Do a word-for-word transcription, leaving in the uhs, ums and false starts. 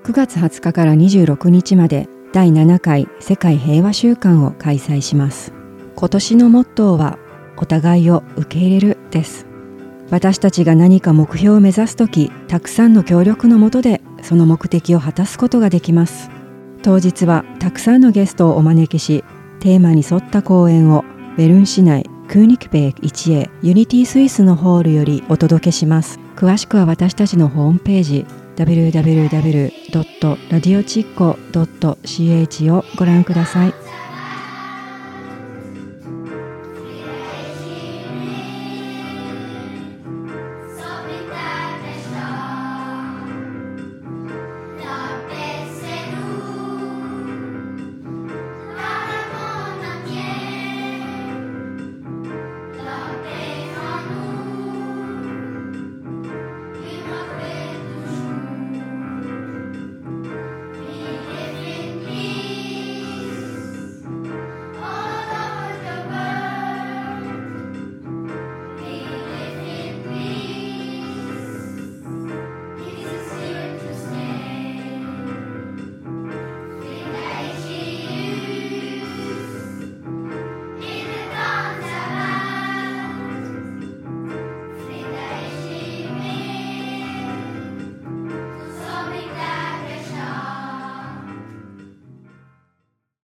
くがつはつかからにじゅうろくにちまでだいななかい世界平和週間を開催します。今年のモットーはお互いを受け入れるです。私たちが何か目標を目指すとき、たくさんの協力のもとでその目的を果たすことができます。当日はたくさんのゲストをお招きし、テーマに沿った講演をベルン市内クーニクベーク いちエー ユニティスイスのホールよりお届けします。詳しくは私たちのホームページ ダブリューダブリューダブリュードットラディオチッコドットシーエイチ をご覧ください。